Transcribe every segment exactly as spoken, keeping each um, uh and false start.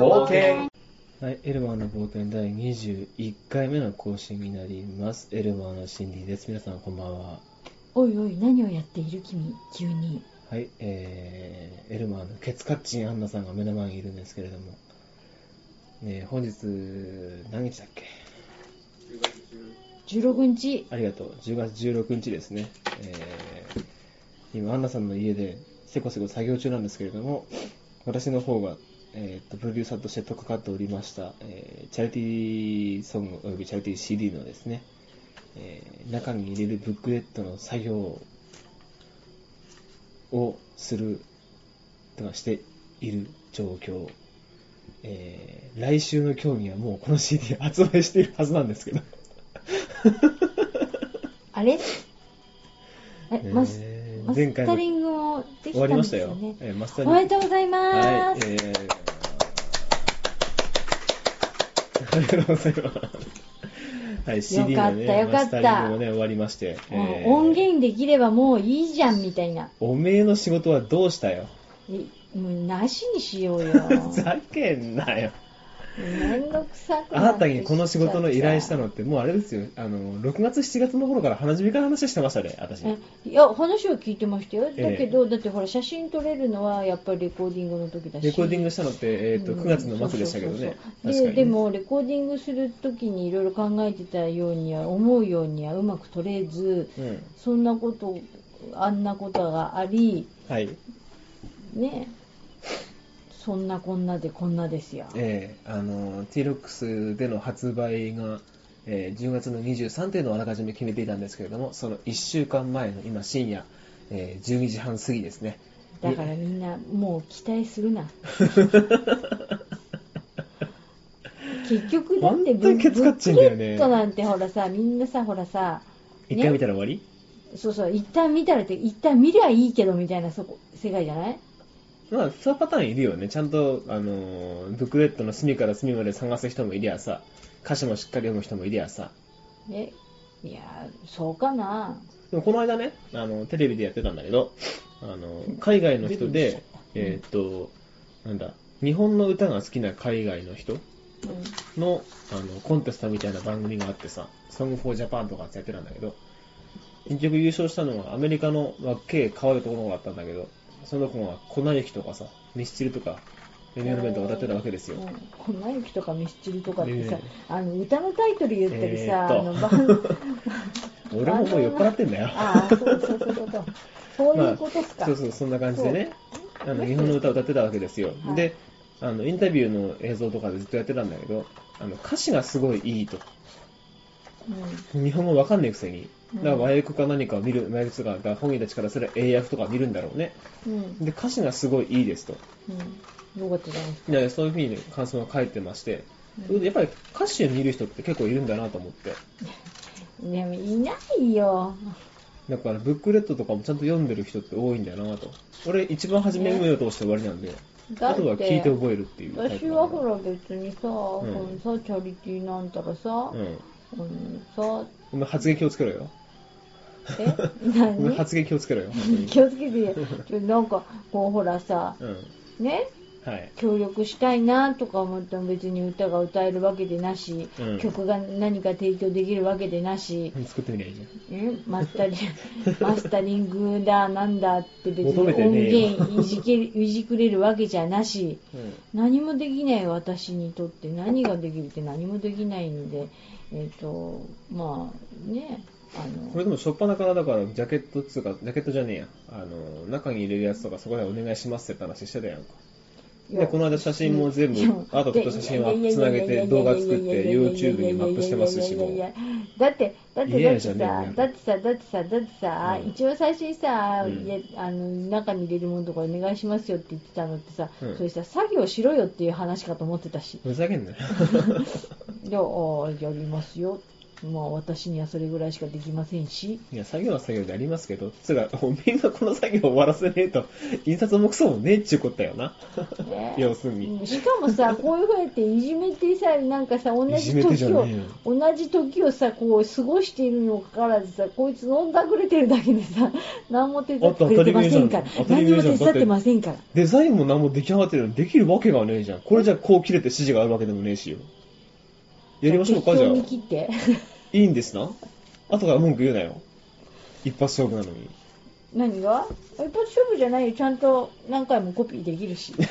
冒険。 はい、エルマーの冒険だいにじゅういっかいめの更新になります。エルマーのシンディです。皆さんこんばんは。 おいおい、何をやっている君、急に。 はい、えー、エルマーのケツカッチンアンナさんが目の前にいるんですけれども、ね、本日何日だっけ？ じゅうろくにち。 ありがとう。じゅうがつじゅうろくにちですね。えー、今アンナさんの家でせこせこ作業中なんですけれども、私の方が、えー、とプロデューサーとして取っかかっておりました、えー、チャリティーソングおよびチャリティー シーディー のですね、えー、中に入れるブックレットの作業をするとかしている状況、えー、来週の今日にはもうこの シーディー 発売しているはずなんですけどあれえ、 えーマスマスタリングもできたんですよね。 終わりましたよ。えー、マスタリンおグめでとうございます。 はい、えー、ありがとうございます。はい、シーディー のね、 よかったよかったマスタリングもね、終わりまして、 えー、音源できればもういいじゃんみたいな。 おめえの仕事はどうしたよ。 もうなしにしようよ。 ふざけんなよ。 めんどくさくあなたにこの仕事の依頼したのっってもうあれですよ、あのろくがつしちがつの頃から花火から話してましたね、私。 いや、話は聞いてましたよ。 ええ、 だけど、だってほら写真撮れるのはやっぱりレコーディングの時だし、 レコーディングしたのって、えー、とくがつの末でしたけどね。 そうそうそうそう確かにね。 で、でもレコーディングする時にいろいろ考えてたようには思うようにはうまく撮れず、 うん、 そんなことあんなことがあり、 はい、 ね、そんなこんなでこんなですよ。 えー、あの ティーロックス での発売が、えー、じゅうがつのにじゅうさんというのをあらかじめ決めていたんですけれども、そのいっしゅうかんまえの今深夜、えー、じゅうにじはん過ぎですね。 だからみんなもう期待するな。結局だってブックレットなんてほらさ、みんなさ、ほらさ、 一回見たら終わり？ そうそう、一旦見たらって、一旦見りゃいいけどみたいなそこ世界じゃない？ まあ、そういうパターンいるよね。ちゃんと、あのー、ブックレットの隅から隅まで探す人もいりゃさ、歌詞もしっかり読む人もいりゃさ。 え、いや、そうかな。 でもこの間ね、あの、テレビでやってたんだけど、あの、海外の人で、えーっと、なんだ、日本の歌が好きな海外の人の、あの、コンテストみたいな番組があってさ、Song for Japan とかってやってたんだけど、結局優勝したのはアメリカの、まあ、計可愛い男の子だったんだけど、その子が粉雪とかさ、ミスチルとか、レミオロメンとか歌ってたわけですよ。 粉雪とかミスチルとかってさ、 ね、 あの歌のタイトル言ったりさ、 えー、 あのバン俺ももう酔っ払ってんだよ。 ああ、そうそうそうそう。そういうことっすか。 まあ、そうそう、そんな感じでね、あの日本の歌を歌ってたわけですよ。はい、で、あのインタビューの映像とかでずっとやってたんだけど、あの歌詞がすごいいいと。うん、日本語わかんないくせに。だから和訳か何かを見る、和訳とかが本人たちからすれば英訳とか見るんだろうね。うん、で、歌詞がすごいいいですと。 うん、よかったじゃないですか。 で、そういうふうに感想が書いてまして、うん、やっぱり歌詞を見る人って結構いるんだなと思って。 でもいないよ。 だからブックレットとかもちゃんと読んでる人って多いんだよなと。俺一番初め目を通して終わりなんで、ね、あとは聞いて覚えるっていうタイプ。 私はほら別にさ、うん、このさチャリティーなんたらさ、うん、 さ、お前発言気をつけろよ。 え？何？ お前発言気をつけろよ。 気をつけてよ。なんかこうほらさ、うん、ね？はい、協力したいなとか思っても別に歌が歌えるわけでなし、うん、曲が何か提供できるわけでなし、 作ってみりゃいいじゃん。 えマスタリマスタリングだなんだって別に音源いじけいじくれるわけじゃなし、うん、何もできない私にとって何ができるって何もできないんで、えっとまあね。 あのこれでもしょっぱなからだからジャケットつうかジャケットじゃねえや、あの中に入れるやつとかそこでお願いしますって話してたやんか。でこの間写真も全部あとちょっと写真はつなげて動画作って YouTube にマップしてますしもだってだってだってさだってさだってさだってさ一応最初にさ、うん、あの中に入れるものとかお願いしますよって言ってたのってさ、うん、それさ作業しろよっていう話かと思ってたし。 ふざけんなよ。 であやりますよ。 まあ私にはそれぐらいしかできませんし。 いや、作業は作業でありますけど、つうか、おめえがこの作業を終わらせねえと、印刷もクソもねえっちゅうことだよな。ね、要するに。 しかもさ、こういうふうやっていじめてさ、なんかさ、同じ時を、同じ時をさ、こう過ごしているにもかかわらずさ、こいつ飲んだくれてるだけでさ、何も手伝ってくれてませんから。何も手伝ってませんから。 デザインも何も出来上がってるのにできるわけがねえじゃん。これじゃこう切れて指示があるわけでもねえしよ。やりましょうか、じゃあ。 適当に切って。 いいんですな。後から文句言うなよ。一発勝負なのに。 何が？一発勝負じゃないよ。ちゃんと何回もコピーできるし。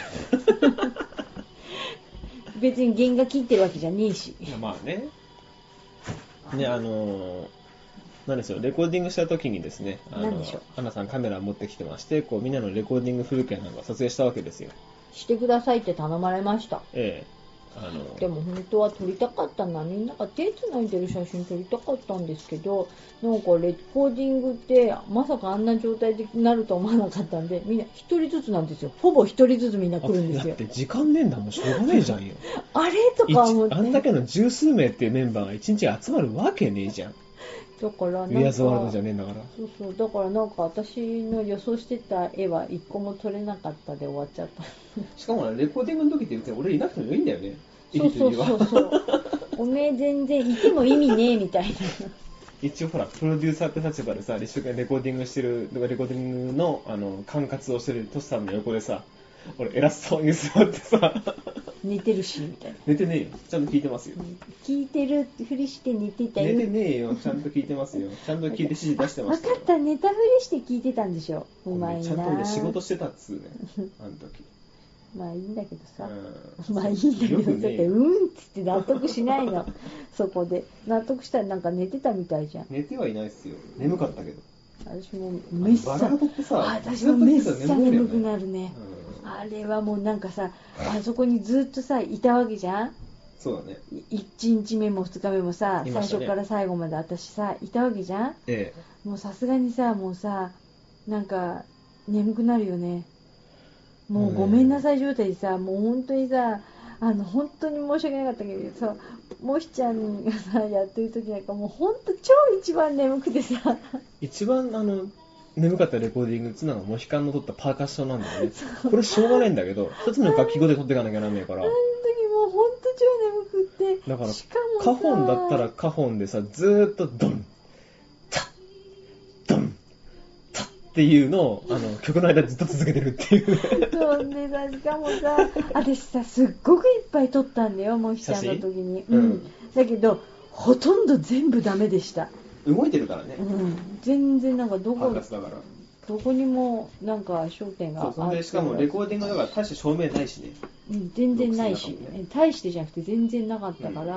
別に原画切ってるわけじゃねえし。 いや、まあね。ね、あのー、なんですよ、レコーディングした時にですね、あの、アナさんカメラ持ってきてまして、こうみんなのレコーディング風景なんか撮影したわけですよ。 してくださいって頼まれました。 ええ。あのでも本当は撮りたかったのはみんなが手つないでる写真撮りたかったんですけど、なんかレコーディングってまさかあんな状態でなると思わなかったんで、みんな一人ずつなんですよ。ほぼ一人ずつみんな来るんですよ。 だって時間ねえんだもん、しょうがねえじゃんよ。 あれとか思って、 あんだけの十数名っていうメンバーが一日集まるわけねえじゃん。 だからなんかウィアーズワールドじゃねえんだから。 そうそう、だからなんか私の予想してた絵は一個も撮れなかったで終わっちゃった。 しかもレコーディングの時って別に俺いなくてもいいんだよね。 そうそうそうそう。おめえ全然いても意味ねえみたいな。 一応ほら、プロデューサーって立場でさ、一生懸命レコーディングしてる、レコーディングの、あの、管轄をしてるトシさんの横でさ、俺偉そうに座ってさ、 寝てるし、みたいな。 寝てねえよ。ちゃんと聞いてますよ。 聞いてるってふりして寝てたよ。 寝てねえよ。ちゃんと聞いてますよ。ちゃんと聞いて指示出してますよ。 分かった、寝たふりして聞いてたんでしょ。うまいな。 ちゃんと俺仕事してたっつうね。あの時。 まあいいんだけどさ、うん、まあいいんだけどさってうんっつって納得しないの。そこで納得したらなんか寝てたみたいじゃん。 寝てはいないっすよ。眠かったけど。 私もめっさバラードってさ、 私もめっさ眠くなるね、うん、あれはもうなんかさ、あそこにずっとさいたわけじゃん。 そうだね。 いちにちめもふつかめもさ、ね、最初から最後まで私さいたわけじゃん。 ええ、もうさすがにさもうさなんか眠くなるよね。もうごめんなさい状態でさ、もう本当にさ、あの本当に申し訳なかったけどさ、もひちゃんがさやってる時なんかもう本当超一番眠くてさ、一番あの眠かったレコーディングっていうのがモヒカンの撮ったパーカッションなんだよね。これしょうがないんだけど、一つの楽器語で撮っていかなきゃならないから。 あの時もう本当超眠くって、 だからしかもカホンだったらカホンでさ、ずーっとドンタッドンタッっていうのをあの曲の間ずっと続けてるっていう。 そうでさ、しかもさ、私さすっごくいっぱい撮ったんだよ、モヒちゃんの時に。うん、うん。だけどほとんど全部ダメでした。 動いてるからね。 うん、全然なんかどこだからどこにもなんか焦点があって。 そう、そんでしかもレコーディングだから大して照明ないしね。 うん、全然ないし、ね、大してじゃなくて全然なかったから、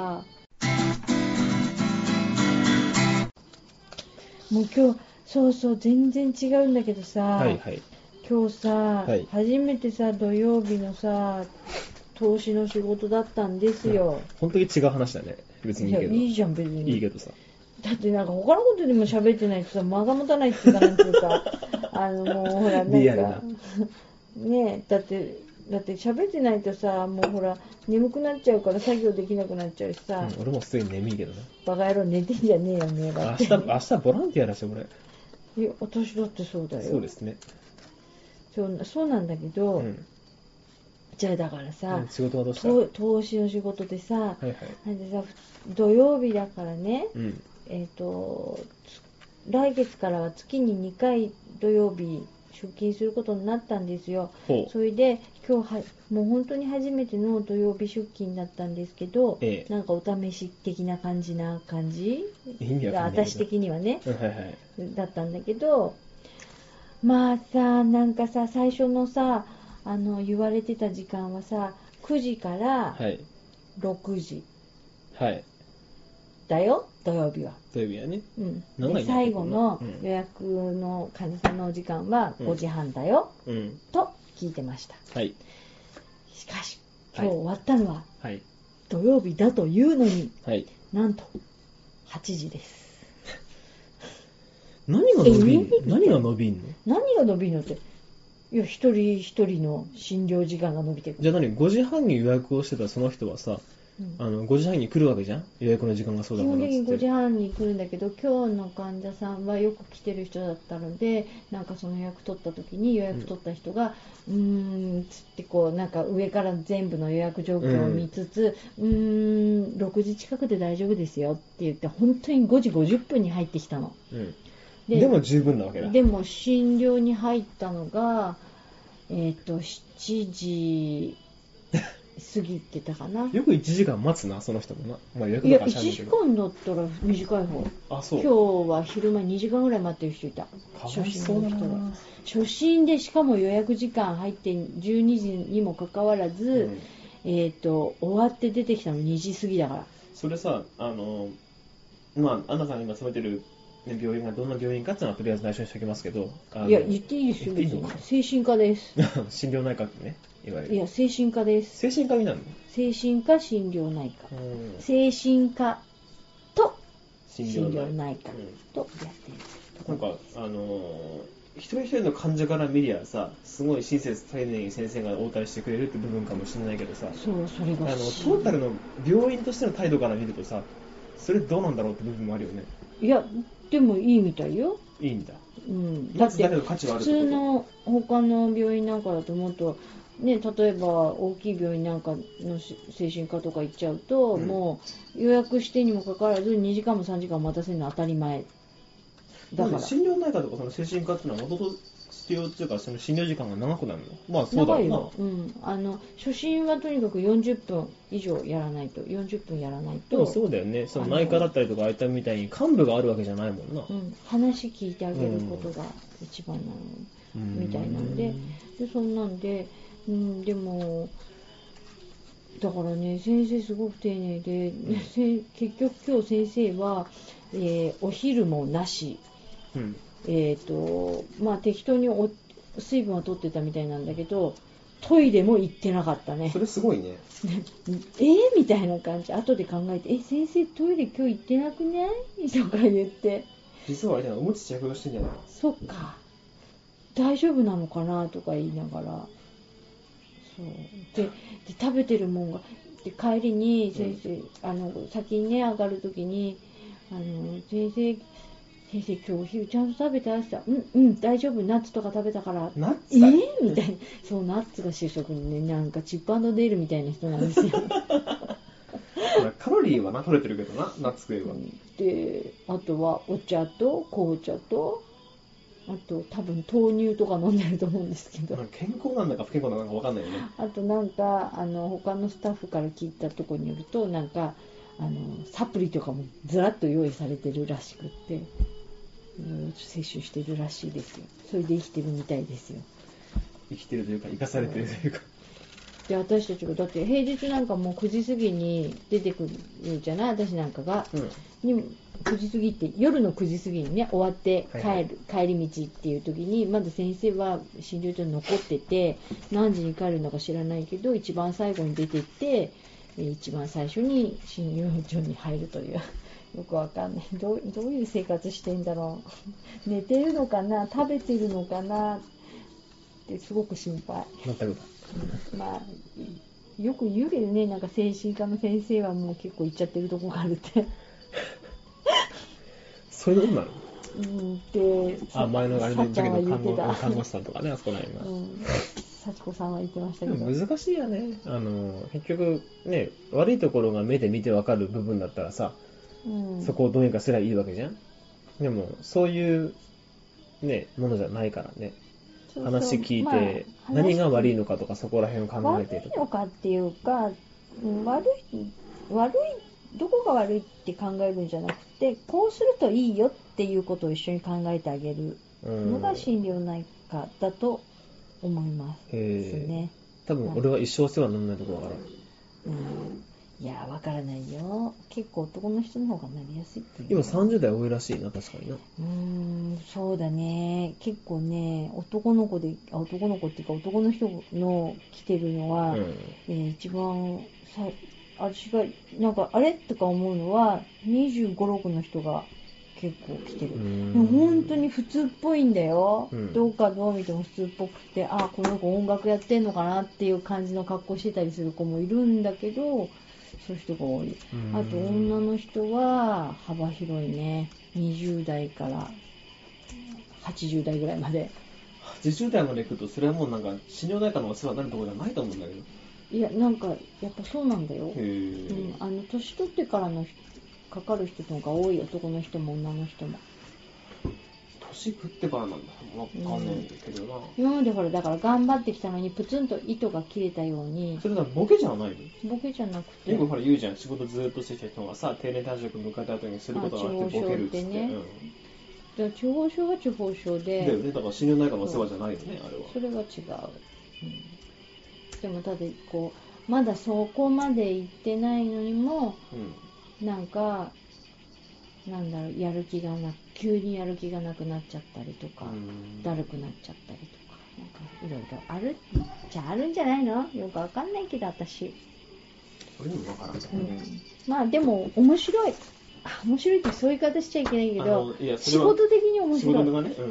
うん、もう今日そうそう全然違うんだけどさ、 はいはい、 今日さ、はい、初めてさ土曜日のさ投資の仕事だったんですよ、うん、 本当に違う話だね。別にいいけど。 いやいいじゃん別に。 いいけどさ。 だってなんか他のことでも喋ってないとさ間が持たないっていうかなんていうかあのもうほらなんかねえだってだって喋ってないとさもうほら眠くなっちゃうから作業できなくなっちゃうしさ、 うん、俺もすでに眠いけどね。 バカ野郎寝てんじゃねえよね明日明日ボランティアだし俺。 いや私だってそうだよ。 そうですね。 そうそうなんだけど、うん、じゃあだからさ、うん、 仕事はどうした？ 投資の仕事でさ、 はいはい、 なんでさ土曜日だからね、 うんえーと、来月からは月ににかい土曜日出勤することになったんですよ。それで今日はもう本当に初めての土曜日出勤だったんですけど、 ええ、 なんかお試し的な感じな感じが私的にはね、 はいはい、 だったんだけど、まあさなんかさ最初のさあの言われてた時間はさくじからろくじ、 はいはい、 だよ土曜日は。 土曜日はね。 うん。で最後の予約の患者さんのお時間はごじはんだよ、 うん、 と聞いてました。 はい。 しかし今日終わったのは、 はい、 土曜日だというのに、 はい、 なんとはちじです。 何が伸びんの？何が伸びんの？ 何が伸びんのって。いや一人一人の診療時間が伸びてる。 じゃあ何ごじはんに予約をしてたその人はさうん、 あのごじはんに来るわけじゃん、予約の時間がそうだから。 基本的にごじはんに来るんだけど、今日の患者さんはよく来てる人だったので、なんかその予約取った時に予約取った人が、うん、うーんつってこうなんか上から全部の予約状況を見つつ、うん、うーんろくじ近くで大丈夫ですよって言って、本当にごじごじゅっぷんに入ってきたの。 うん、 で, でも十分なわけだ。 でも診療に入ったのが、えっとしちじ過ぎてたかな。 よくいちじかん待つな、その人もな。まあ、予約いや、 だからいちじかんだったら短い方。 あ、そう。 今日は昼間にじかんぐらい待ってる人いた。初診の人が。初診でしかも予約時間入ってじゅうにじにもかかわらず、うん、えっと、終わって出てきたのにじ過ぎだから。 それさ、あの、まあ、アンナさんが今勤めてるね、病院がどんな病院かっていうのはとりあえず内緒にしておきますけど、 いや、言っていいですよ、別に。精神科です。 心療内科ってね、いわゆる。 いや、精神科です。 精神科になるの？ 精神科心療内科。精神科と心療内科とやってる。 なんか、あのー、一人一人の患者から見りゃさ、すごい親切丁寧に先生が応対してくれるって部分かもしれないけどさ、 そう、それがあのトータルの病院としての態度から見るとさ、それどうなんだろうって部分もあるよね。 いや、でもいいみたいよ。 いいんだ。 うん。だって普通の他の病院なんかだともっとね、例えば大きい病院なんかの精神科とか行っちゃうと、うん、もう予約してにもかかわらずにじかんもさんじかん待たせるのは当たり前だから。 心療内科とかその精神科っていうのは元々必要っていうか、その診療時間が長くなるの？まあそうだろうな。長いよ。 うん。あの初診はとにかくよんじゅっぷん以上やらないと、よんじゅっぷんやらないと。 でもそうだよね。その内科だったりとかああいったみたいに幹部があるわけじゃないもんな。 うん。話聞いてあげることが一番なの、うん、みたいなんで、でそんなんで、うん、でもだからね、先生すごく丁寧で、うん、結局今日先生は、えー、お昼もなし。うん、えーとまあ、適当にお水分は取ってたみたいなんだけど、トイレも行ってなかったね。 それすごいね。 えー、みたいな感じ。後で考えて、え、先生トイレ今日行ってなくないとか言って。 実はあれじゃない、おむつ着用してんじゃない？ そっか。大丈夫なのかなとか言いながら。そうで、で食べてるもんが、で帰りに先生、うん、あの先にね上がるときに、あの先生先生今日お昼ちゃんと食べてあした。うんうん大丈夫、ナッツとか食べたから。 ナッツか、 えー、みたいな。そう、ナッツが主食にね、なんかチップ&デールみたいな人なんですよ。 カロリーはな取れてるけどな、ナッツ食えば。 で、あとはお茶と紅茶と、あと多分豆乳とか飲んでると思うんですけど。 健康なんだか不健康なのか分かんないよね。 あとなんかあの他のスタッフから聞いたところによると、なんかあのサプリとかもずらっと用意されてるらしくって。摂取してるらしいですよ。それで生きてるみたいですよ。 生きてるというか生かされてるというか。 で、私たちがだって平日なんかもうくじ過ぎに出てくるじゃない、私なんかが、うん、にくじ過ぎって夜のくじ過ぎにね終わって帰る、はいはい、帰り道っていう時にまだ先生は診療所に残ってて、何時に帰るのか知らないけど一番最後に出てって一番最初に診療所に入るという。よくわかんない。どう、どういう生活してんだろう。寝てるのかな、食べてるのかなってすごく心配。 全く。 うん、まあよく言うけどね、なんか精神科の先生はもう結構行っちゃってるとこがあるって。 そういうことなの？ うん、で、 あ、前のあれで言ったけど看護師さんとかね、あそこら辺が。うん、 幸子さんは言ってましたけど。 難しいよね。あの結局ね、悪いところが目で見てわかる部分だったらさ。うん、そこをどうにかすればいいわけじゃん。でもそういうねものじゃないからね。そうそう、話聞いて、まあ、何が悪いのかとかそこら辺を考えて悪いのかっていうか、悪い悪いどこが悪いって考えるんじゃなくて、こうするといいよっていうことを一緒に考えてあげるのが心療内科だと思いますね。 多分俺は一生お世話にならないところがある。 うんいやわからないよ。結構男の人の方がなりやすいっていう。 今さんじゅう代多いらしいな、確かにな。 うーん、そうだね。結構ね、男の子で、あ男の子っていうか男の人の来てるのは、うんえー、一番さ、私がなんかあれとか思うのはにじゅうご、ろくの人が結構来てる。本当に普通っぽいんだよ。うん、どうかどう見ても普通っぽくて、あこの子音楽やってんのかなっていう感じの格好してたりする子もいるんだけど。 そういう人が多い。あと女の人は幅広いね。にじゅう代からはちじゅう代ぐらいまで。 はちじゅう代まで行くと、それはもうなんか心療内科のお世話になるところじゃないと思うんだけど。 いや、なんかやっぱそうなんだよ。 へー、 うん、あの年取ってからのかかる人の方が多い、男の人も女の人も。 年食ってからなんだ。わかんないけどな、うん。 今までほら、だから頑張ってきたのにプツンと糸が切れたように。 それはボケじゃないの？ ボケじゃなくて。 よくほら言うじゃん。仕事ずっとしてきた人がさ、定年退職迎えた後にすることがあってボケるっつって。ね、 うん、地方症は地方症で。 だよね。だから心療内科のお世話じゃないよね、あれは。 それは違う。うん、でもただこうまだそこまで行ってないのにも、うん、なんかなんだろう、やる気がな急にやる気がなくなっちゃったりとか、だるくなっちゃったりとか、なんかいろいろあるじゃあるんじゃないの？よくわかんないけど私。 それにもわからんけどね。 うん、まあでも面白い。面白いってそういう言い方しちゃいけないけど、仕事的に面白い。仕事がね、うんうん、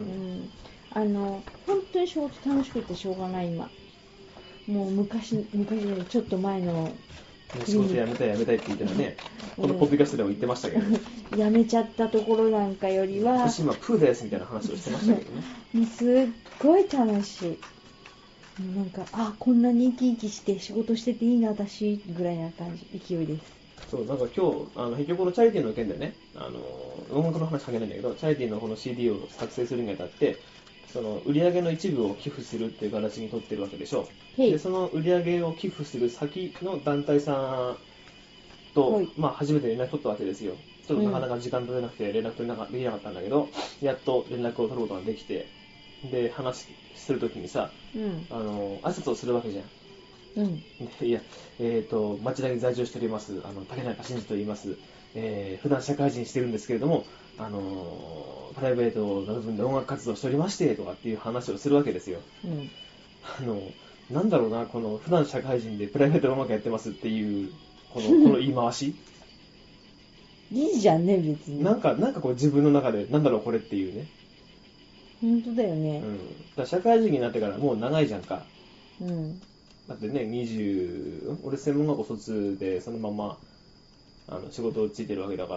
あの本当に仕事楽しくてしょうがない今。もう昔昔のちょっと前の仕事辞めたい辞めたいって言ってたね、このポッドキャストでも言ってましたけど、 辞めちゃったところなんかよりは私今プーですみたいな話をしてましたけどね。 もうすっごい楽しい。なんかあこんなに生き生きして仕事してていいな私ぐらいな感じ勢いです。 そうなんか今日あの結局このチャリティーの件でね、あの音楽の話かけないんだけど、チャリティーのこの シーディー を作成するにあたって、その売上の一部を寄付するっていう形にとってるわけでしょ。でその売上を寄付する先の団体さんと、まあ、初めて連絡取ったわけですよ。ちょっとなかなか時間取れなくて連絡取れなかできなかったんだけど、やっと連絡を取ることができて、で話するときにさ、うん、あの挨拶をするわけじゃん。うん、でいや、えーと、町田に在住しております、あの竹中真嗣と言います、えー、普段社会人してるんですけれども、あのプライベートの部分で音楽活動しておりましてとかっていう話をするわけですよ。うん、あのなんだろうな、この普段社会人でプライベートで音楽やってますっていうこのこの言い回しいいじゃんね別に。 なんかなんかこう自分の中でなんだろうこれっていうね。 本当だよね。 うん、だから社会人になってからもう長いじゃんか。うん。だってね、にじゅう、俺専門学校卒でそのままあの仕事をついてるわけだから、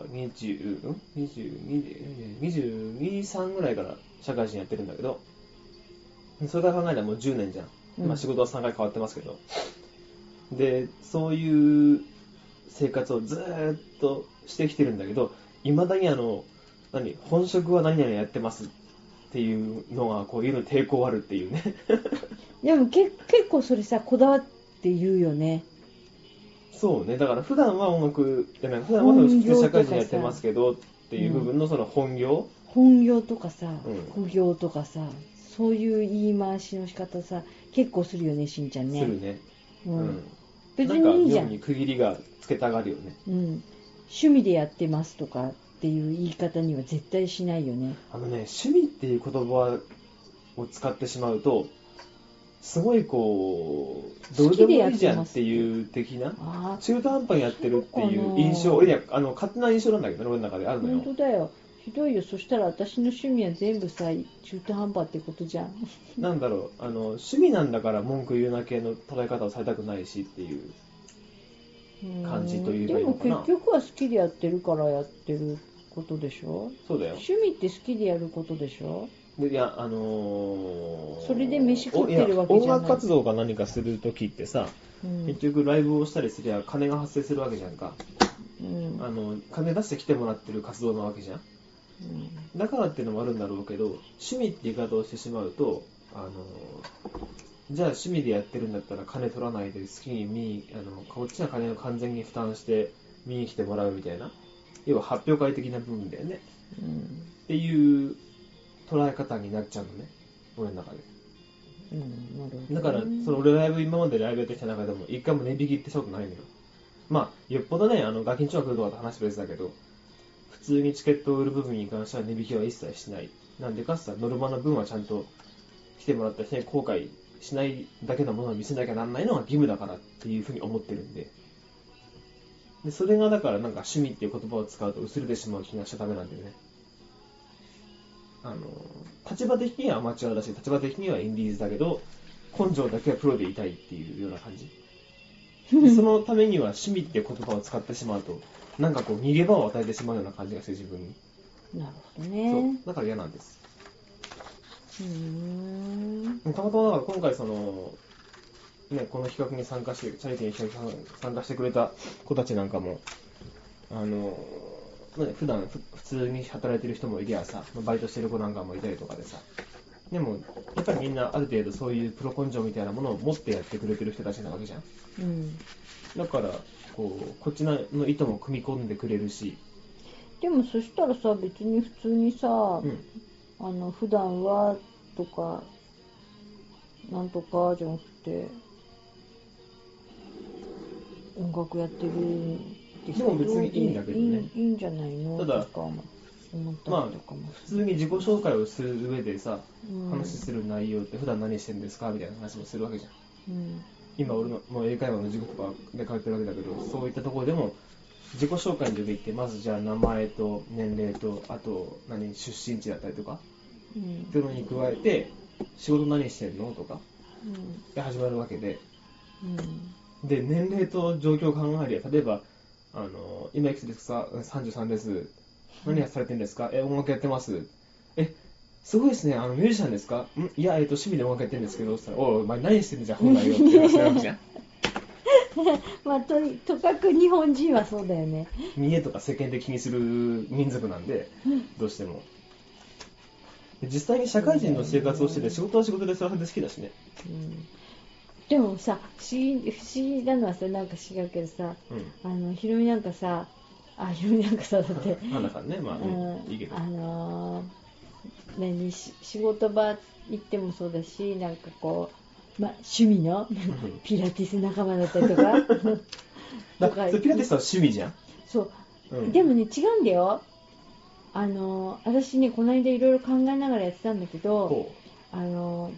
にじゅう、にじゅうに、にじゅうに、さんぐらいから社会人やってるんだけど、それから考えたらもうじゅうねんじゃん。うん、まあ仕事はさんかい変わってますけど。で、そういう生活をずーっとしてきてるんだけど、未だにあの、何、本職は何々やってますっていうのがこういうの抵抗あるっていうね。 でもけ結構それさこだわって言うよね。 そうね、だから普段は音楽じゃない、普段は普通社会人やってますけどっていう部分のその本業、 うん、本業とかさ、うん、副業とかさ、そういう言い回しの仕方さ結構するよね、しんちゃんね。 するね。うん。うん、 別にいいじゃん。 なんか妙に区切りがつけたがるよね。 うん。趣味でやってますとかっていう言い方には絶対しないよね。 あのね、趣味っていう言葉を使ってしまうと。すごいこうどうでもいいじゃんっていう的な中途半端にやってるっていう印象、いやあの勝手な印象なんだけどね、俺の中であるのよ。 本当だよ、ひどいよ。そしたら私の趣味は全部さ中途半端ってことじゃん。 なんだろう、あの趣味なんだから文句言うな系の捉え方をされたくないしっていう感じというかいいのかな。 でも結局は好きでやってるからやってることでしょ。 そうだよ。 趣味って好きでやることでしょ。 いや、あのー、 それで飯食ってるわけじゃない。 音楽活動か何かするときってさ、うん、結局ライブをしたりすりゃ金が発生するわけじゃんか、うん、あの金出して来てもらってる活動なわけじゃん、うん、だからっていうのもあるんだろうけど、趣味って言い方をしてしまうと、あのー、じゃあ趣味でやってるんだったら金取らないで好きに見に、あのこっちは金を完全に負担して見に来てもらうみたいな、要は発表会的な部分だよね、うん、っていう捉え方になっちゃうのね、俺の中で。うん、なるほどね。だからその俺ライブ今までライブやってきた中でも一回も値引きってしたことないのよ。まあよっぽどね、あのガキンチョが来るとかって話別だけど、普通にチケットを売る部分に関しては値引きは一切しない。なんでかつさノルマの分はちゃんと来てもらった人に後悔しないだけのものを見せなきゃなんないのが義務だからっていうふうに思ってるんで。でそれがだからなんか趣味っていう言葉を使うと薄れてしまう気がしちゃダメなんだよね。あの立場的にはアマチュアだし、立場的にはインディーズだけど根性だけはプロでいたいっていうような感じ。 そのためには趣味っていう言葉を使ってしまうと、なんかこう逃げ場を与えてしまうような感じがして自分に。 なるほどね。 そう。だから嫌なんです。 うーん。 たまたまだから今回その、ね、この企画に参加して、チャリティーに企画に参加してくれた子たちなんかも、あの、ね、普段ふ普通に働いてる人もいりゃさ、バイトしてる子なんかもいたりとかでさ、でも、やっぱりみんなある程度そういうプロ根性みたいなものを持ってやってくれてる人たちなわけじゃん。 うん。 だから、こう、こっちの意図も組み込んでくれるし。 でもそしたらさ、別に普通にさ、うん、あの、普段はとか、なんとかじゃなくて、音楽やってるんですけど、 でも別にいいんだけどね。 いい、いいんじゃないのただ、 とか思ったりとかも、まあ、 普通に自己紹介をする上でさ、うん、話する内容って普段何してるんですかみたいな話もするわけじゃん。うん、今俺のもう英会話の授業とかで書いてるわけだけど、そういったところでも自己紹介の時ってまずじゃあ名前と年齢とあと何出身地だったりとか、うん、っていうのに加えて仕事何してんのとか、うん、で始まるわけで、うん、で年齢と状況を考えりゃ、例えばあの今いくつですか？さんじゅうさんです。何やされてるんですか？え、音楽やってます。え、すごいですね。あのミュージシャンですか？んいや、えっと趣味で音楽やってるんですけど、おい、お前何してんじゃん本来よって話になるわけじゃん。 まあ、と、とかく日本人はそうだよね。 見栄とか世間で気にする民族なんで、どうしても。実際に社会人の生活をしてて、仕事は仕事でそれは好きだしね。うん、 でもさ、不思議、不思議なのはさ、なんか違うけどさ、うん、あの、ひろみなんかさ、あ、ひろみなんかさ、だって。 なんだかね、まあ、ね、うん、いいけど。 あのー、何、仕事場行ってもそうだし、なんかこう、ま、趣味のピラティス仲間だったりとか。 とかピラティスは趣味じゃん。 そう、うん。でもね、違うんだよ。あの、私ね、この間いろいろ考えながらやってたんだけど、あの、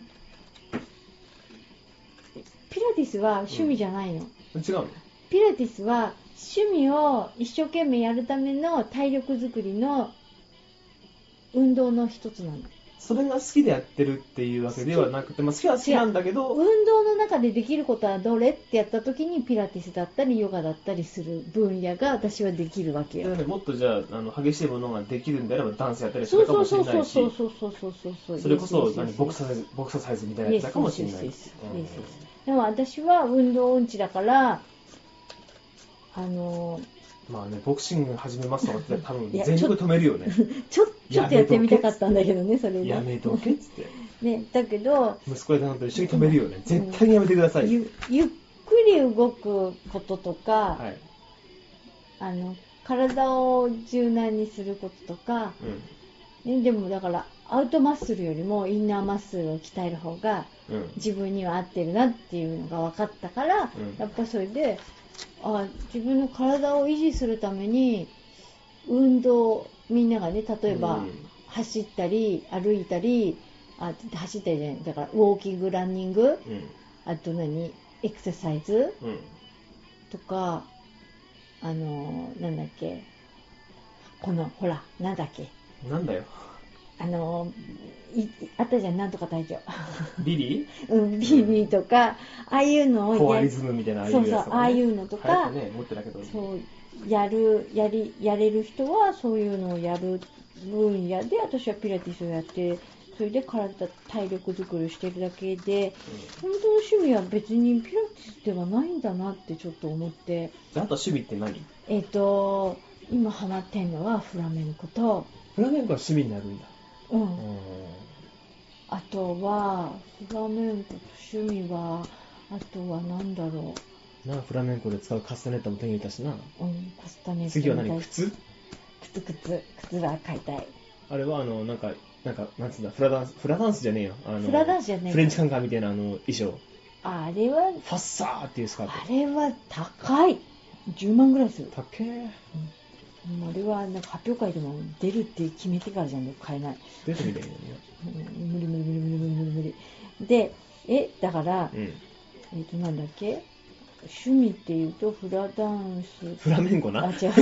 ピラティスは趣味じゃないの。 うん、違うの？ ピラティスは趣味を一生懸命やるための体力づくりの運動の一つなの。 それが好きでやってるっていうわけではなくて、まあ、好きは好きなんだけど、 運動の中でできることはどれってやった時にピラティスだったりヨガだったりする分野が私はできるわけよ。 もっとじゃあ、あの激しいものができるんであればダンスやったりするかもしれないし、 そうそうそうそうそうそうそう、 それこそ何ボクササイズボクササイズみたいなやつかもしれない。 でも私は運動音痴だから、あのまあね、ボクシング始めますとかって多分全力止めるよね。 ちょちょっとやってみたかったんだけどね、それね。 やめとけっつって。 ね、だけど息子やなんと一緒に止めるよね。絶対にやめてください。 ゆ, ゆっくり動くこととか、はい、あの体を柔軟にすることとか、うんね、でもだからアウトマッスルよりもインナーマッスルを鍛える方が自分には合ってるなっていうのが分かったから、うん、やっぱそれであ自分の体を維持するために運動、みんながね、例えば、うん、走ったり歩いたり、あ走ったりじゃないだからウォーキングランニング、うん、あと何エクササイズ、うん、とかあのなんだっけこのほらなんだっけなんだよあのいあったじゃんなんとか隊長ビリーうんビリーとか、ああいうのをコアリズムみたいなああいうやつとか、ね、 そうそうああいうのとか、 ね、持ってたけどそうやるやりやれる人はそういうのをやる分野で私はピラティスをやってそれで体体力作りしてるだけで、うん、本当の趣味は別にピラティスではないんだなってちょっと思って。 じゃああと趣味って何？ えっと今ハマってんのはフラメンコと。 フラメンコは趣味になるんだ。 うん。うんあとはフラメンコと趣味はあとは何だろう。なあフラメンコで使うカスタネットも手に入れたしな。 うん、カスタネット。 次は何？靴？ 靴靴靴は買いたい。 あれはあのなんかなんかなんつうんだフラダンスフラダンスじゃねえよ。あのフラダンスじゃねえ。 フレンチカンカンみたいなあの衣装。 あれはファッサーっていうスカート。 あれは高い。じゅうまんぐらいする。 高え。 うん、あれはなんか発表会でも出るって決めてからじゃん買えない。 出てみたいよね。 うん、無理無理無理無理無理無理無理。で、えだから、うん、えっとなんだっけ趣味っていうとフラダンス。 フラメンコな。 あ違う。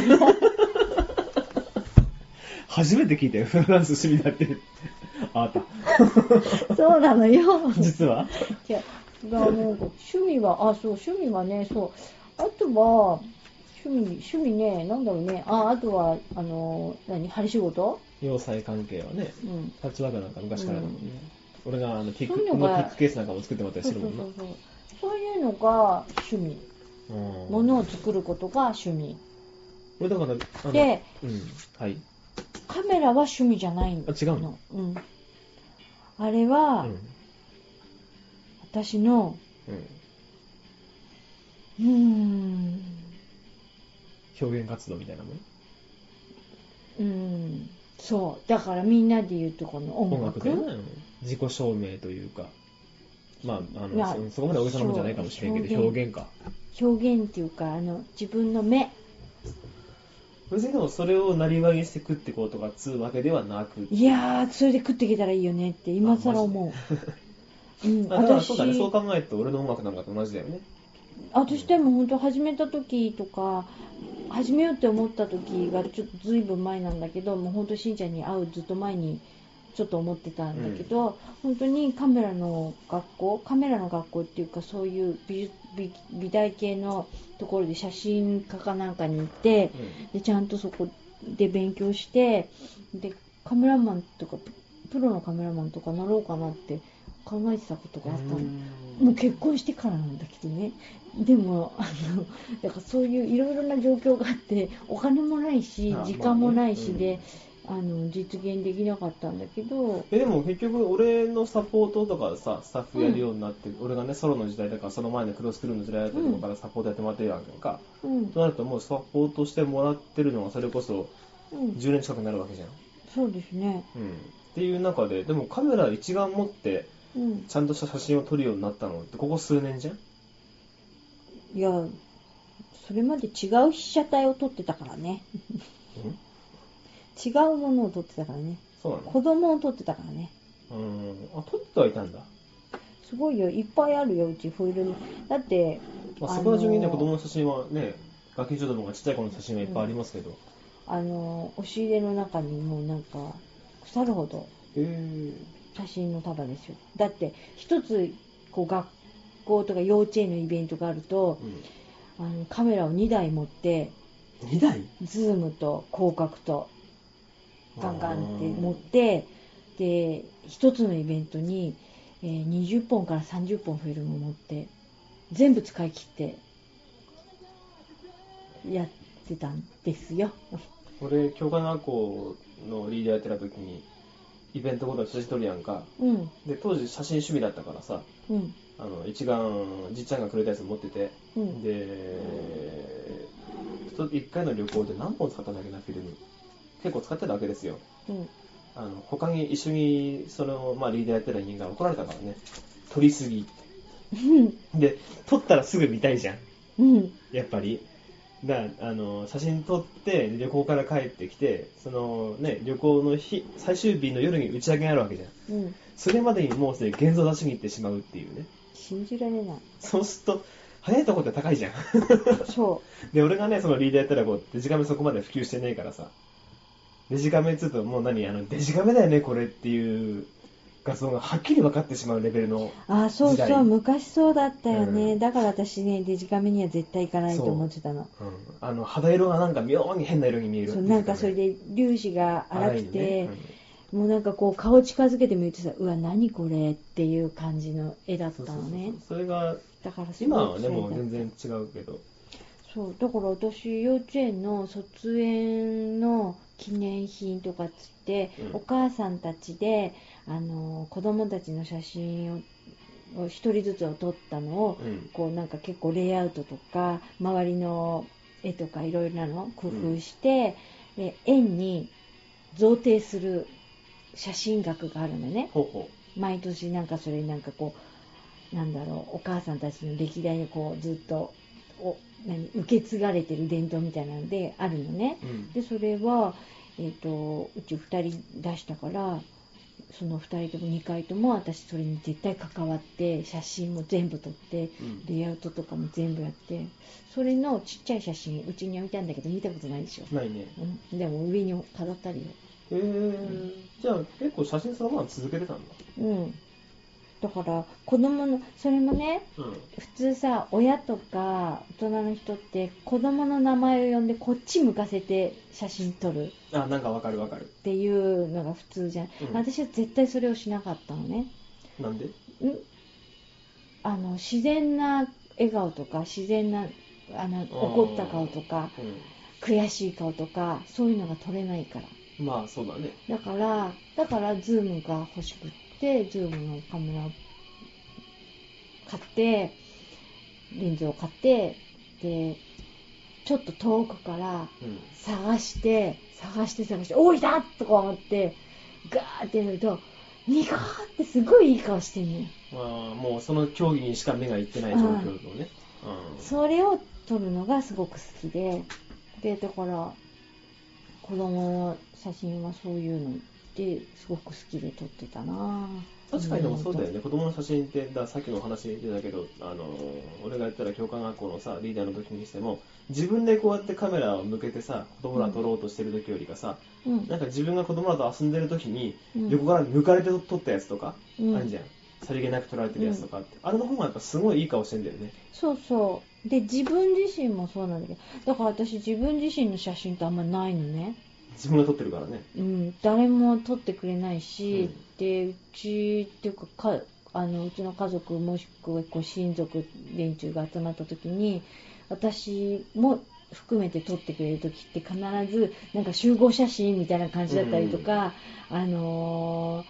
初めて聞いたよフラダンス趣味だって。あった。 そうなのよ。 実は。 違うだからもう趣味は、あ、そう、趣味はね、そう、あとは、趣味、趣味ね、なんだろうね、あ、あとは、あの、何、針仕事？ 洋裁関係はね、うん、パッチワークなんか昔からだもんね。うん、俺があのピック、このピックケースなんかも作ってもらったりするもんな。 そうそうそうそう。そういうのが趣味。ものを作ることが趣味。 俺だから、あの、 で、 うん、はい。 カメラは趣味じゃないの。 あ、違うの？ うん。あれは、うん、私の、うん、うーん。 表現活動みたいなもん？ うん。そう。だからみんなで言うとこの音楽。 音楽だよね。自己証明というか。まあ、あの、そ, そこまで大げさなもんじゃないかもしれんけど、表現か。 表現っていうか、あの、自分の目。 別にでもそれをなりわいにして食っていこうとかつうわけではなく。 いやー、それで食っていけたらいいよねって今更思う。うん、 だからそうだね、そう考えると俺の音楽なんかと同じだよね。 私でも本当始めた時とか、始めようって思った時がちょっとずいぶん前なんだけど、もう本当しんちゃんに会うずっと前にちょっと思ってたんだけど、うん、本当にカメラの学校、カメラの学校っていうかそういう美、美、美大系のところで写真家かなんかに行って、うん、でちゃんとそこで勉強して、でカメラマンとかプロのカメラマンとかなろうかなって考えてたことがあったの。もう結婚してからなんだけどね。でもあのだからそういういろいろな状況があってお金もないし時間もないしで、あの実現できなかったんだけど。 えでも結局俺のサポートとかさスタッフやるようになって、うん、俺がねソロの時代だからその前のクロスクルーの時代だったりとかからサポートやってもらってるわけか、うん、となるともうサポートしてもらってるのがそれこそじゅうねん近くになるわけじゃん、うん、 そうですね、 うん、っていう中ででもカメラ一眼持ってちゃんとした写真を撮るようになったのってここ数年じゃん。 いやそれまで違う被写体を撮ってたからね違うものを撮ってたからね。 そうなの？ 子供を撮ってたからね。 うーん、あ、撮ってはいたんだ。 すごいよ、いっぱいあるよ、うちフィルム。だって、 まあ、そこら中にね、子供の写真はね、ガキンチョどもがちっちゃい子の写真はいっぱいありますけど。 うん、あの、押し入れの中にもうなんか、腐るほど、写真の束ですよ。だって、一つ、こう、学校とか幼稚園のイベントがあると、うん、あのカメラをにだい持って、 にだい？ ズームと広角と、ガンガンって持って、で、一つのイベントに、えー、にじゅっぽんからさんじゅっぽんフィルムを持って、全部使い切って、やってたんですよ。 俺、教科学校のリーダーやってた時に、イベントごとに写真撮るやんか。うん、で、当時写真趣味だったからさ、うん、あの一眼、じっちゃんがくれたやつ持ってて、うん、で、いっかいの旅行で何本使ったんだっけな、フィルム。結構使ってたわけですよ。うん、あの他に一緒にその、まあ、リーダーやってた人間が怒られたからね。撮りすぎで、撮ったらすぐ見たいじゃん。うん、やっぱり。だあの写真撮って旅行から帰ってきて、そのね旅行の日最終日の夜に打ち上げがあるわけじゃん。うん、それまでにもうすでに現像出しに行ってしまうっていうね。 信じられない。 そうすると早いとこって高いじゃん。 そう。 で俺がねそのリーダーやったらこうデジカメそこまで普及してないからさ。デジカメっつうともう何あのデジカメだよねこれっていう画像がはっきり分かってしまうレベルの時代。 あ、そうそう昔そうだったよね、うん、だから私ねデジカメには絶対行かないと思ってたの。 う、うん、あの肌色がなんか妙に変な色に見える。 そうなんかそれで粒子が荒くて、ね、うん、もうなんかこう顔近づけてみるとさうわ何これっていう感じの絵だったのね。 そうそうそうそれがだから今はねもう全然違うけど。 そうだから私幼稚園の卒園の記念品とかつって、うん、お母さんたちであの子供たちの写真を一人ずつを撮ったのを、うん、こうなんか結構レイアウトとか周りの絵とかいろいろなの工夫して、うん、で園に贈呈する写真額があるのね。 ほうほう毎年なんかそれなんかこうなんだろうお母さんたちの歴代にこうずっとお何受け継がれてる伝統みたいなのであるのね、うん、でそれは、えーと、うちふたり出したからそのふたりともにかいとも私それに絶対関わって写真も全部撮って、うん、レイアウトとかも全部やってそれのちっちゃい写真うちに置いたんだけど見たことないでしょ。 ないね、 うん、でも上に飾ったりよ。 へえーうん、じゃあ結構写真そのまま続けてたんだ。 うんだから子供のそれもね、 うん、 普通さ親とか大人の人って子供の名前を呼んでこっち向かせて写真撮るあ、なんかわかるわかるっていうのが普通じゃん、うん、私は絶対それをしなかったのね。 なんで？んあの自然な笑顔とか自然なあの怒った顔とか、うん、悔しい顔とかそういうのが撮れないから。 まあそうだね。 だからだからズームが欲しくってズームのカメラを買ってレンズを買ってでちょっと遠くから探して、うん、探して探しておーいたとか思ってガーってやるとニコーってすごいいい顔してんのよ。 ああ、もうその競技にしか目がいってない状況のね、 うん、それを撮るのがすごく好きででだから子供の写真はそういうのですごく好きで撮ってたな。 確かにでもそうだよね。子供の写真ってださっきの話でだけど、あの俺がやったら教科学校のさリーダーの時にしても自分でこうやってカメラを向けてさ子供ら撮ろうとしてる時よりかさ、うん、なんか自分が子供らと遊んでる時に、うん、横から抜かれて撮ったやつとか、うん、あるじゃん。さりげなく撮られてるやつとかって、うん、あれの方がやっぱすごいいい顔してんだよね。 そうそうで自分自身もそうなんだけどだから私自分自身の写真ってあんまないのね。 自分が撮ってるからね。 うん、誰も撮ってくれないし、うん、でうちっていうか、かあのうちの家族もしくはこう親族連中が集まった時に私も含めて撮ってくれる時って必ずなんか集合写真みたいな感じだったりとか、うん、あの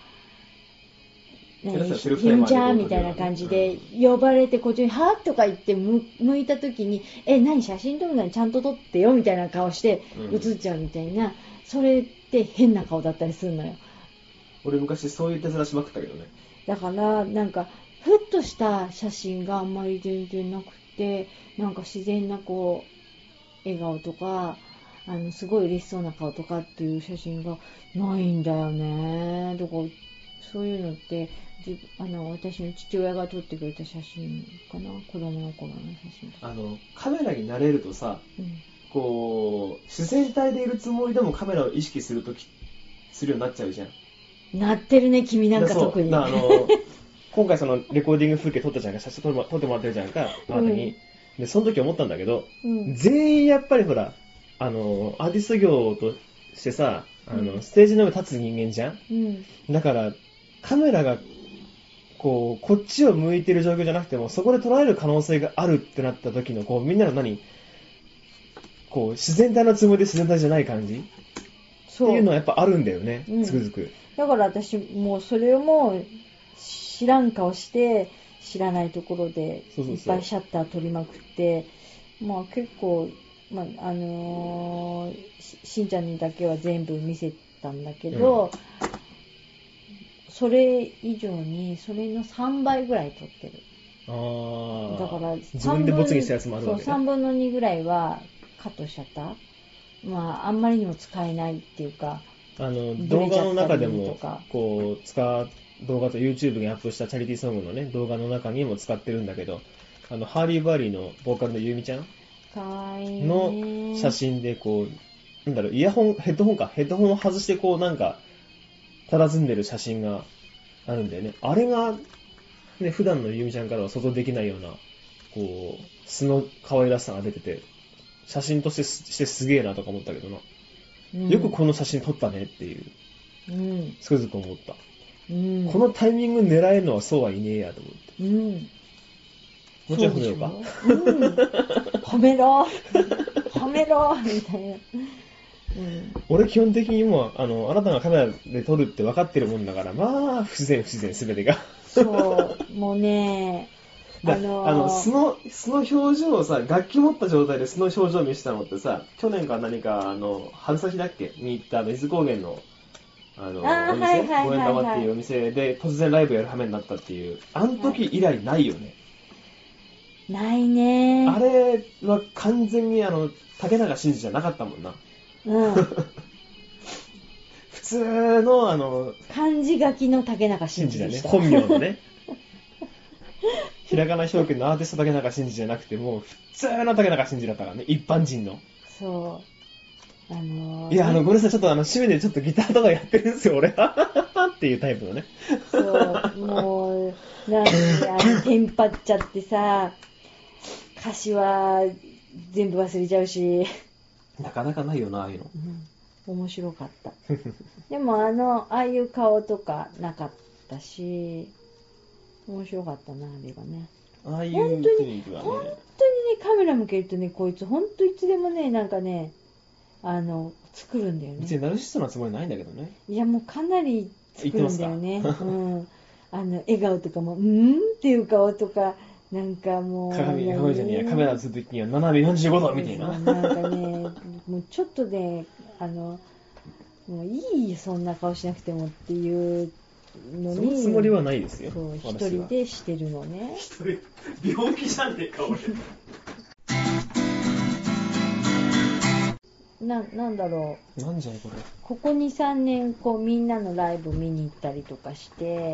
ー、ひむちゃんみたいな感じで呼ばれてこっちにはぁとか言って向いた時にえ何写真撮るのにちゃんと撮ってよみたいな顔して写っちゃうみたいな、うん、それって変な顔だったりするのよ。 俺昔そういう手面しまくったけどね。 だからなんかふっとした写真があんまり全然なくてなんか自然なこう笑顔とかあのすごい嬉しそうな顔とかっていう写真がないんだよね。だからそういうのってあの私の父親が撮ってくれた写真かな子供の頃の写真とか。 あのカメラに慣れるとさ、うん、こう自然体でいるつもりでもカメラを意識するときするようになっちゃうじゃん。 なってるね君なんか特に。 あの今回そのレコーディング風景撮ったじゃんか写真撮ってもらってるじゃんかあなたに、うん、でその時思ったんだけど、うん、全員やっぱりほらあのアーティスト業としてさあの、うん、ステージの上立つ人間じゃん、うん、だからカメラがこうこっちを向いてる状況じゃなくてもそこで捉える可能性があるってなった時のこうみんなの何こう自然体のつもりで自然体じゃない感じっていうのはやっぱあるんだよね、うん、つくづく。 だから私もうそれをもう知らん顔して知らないところでいっぱいシャッター撮りまくってまあ結構、まああのー、しんちゃんにだけは全部見せたんだけど、うん、それ以上にそれのさんばいぐらい撮ってる。 あだから自分で没にしたやつもあるわけね。 そうさんぶんのにぐらいはカットしちゃった。まああんまりにも使えないっていうかあの動画の中でもこう使う動画と YouTube にアップしたチャリティーソングのね動画の中にも使ってるんだけどあのハーリー・バーリーのボーカルのゆみちゃんの写真でこうなんだろうイヤホンヘッドホンかヘッドホンを外してこうなんか佇んでる写真があるんだよね。あれがね普段のゆみちゃんからは想像できないようなこう素の可愛らしさが出てて写真としてしてすげえなとか思ったけどな、うん、よくこの写真撮ったねっていう、うん、つくづく思った、うん、このタイミング狙えるのはそうはいねえやと思って、うん、もちろん褒めようか、うん、 褒めろ褒めろみたいな、うん、 俺基本的にもう あのあなたがカメラで撮るって分かってるもんだからまあ不自然不自然全てがそうもうねあのー、あの素の素の表情をさ楽器持った状態で素の表情を見せたのってさ去年か何かあの春先だっけに行った伊豆高原のあのあお店、はいはいはいはい、五円玉っていうお店で突然ライブやる羽目になったっていうあの時以来ないよね、 はい、ないねあれは完全にあの竹中真治じゃなかったもんな、うん、普通のあの漢字書きの竹中真治でした真治だね本名のねひらがな表記のアーティスト竹中真治じゃなくてもう普通の竹中真治だったからね一般人のそあのー、 いや、あの、ごめんなさい、ちょっとあの、趣味でちょっとギターとかやってるんですよ、俺。っていうタイプのね。 そう、もう、なんか、あの、テンパっちゃってさ、歌詞は全部忘れちゃうし。 なかなかないよな、ああいうの。 うん、面白かった。でも、あの、ああいう顔とかなかったし、面白かったな、あれがね。 ああいう雰囲気はね。 本当にね、カメラ向けるとね、こいつ、本当いつでもね、なんかね、あの、作るんだよね。 別にナルシストなつもりないんだけどね。 いや、もうかなり作るんだよね。うん。あの、笑顔とかも、うーんっていう顔とか、なんかもう。 鏡、鏡じゃねえ、カメラ映るときには斜めよんじゅうごどみたいな。 なんかね、もうちょっとね、あの、もういいよ、そんな顔しなくてもっていうのに。 そのつもりはないですよ。 そう、一人でしてるのね。 一人、病気じゃねえか、俺。 な, なんだろうなんじゃいこれここ に,さん 年こうみんなのライブ見に行ったりとかして、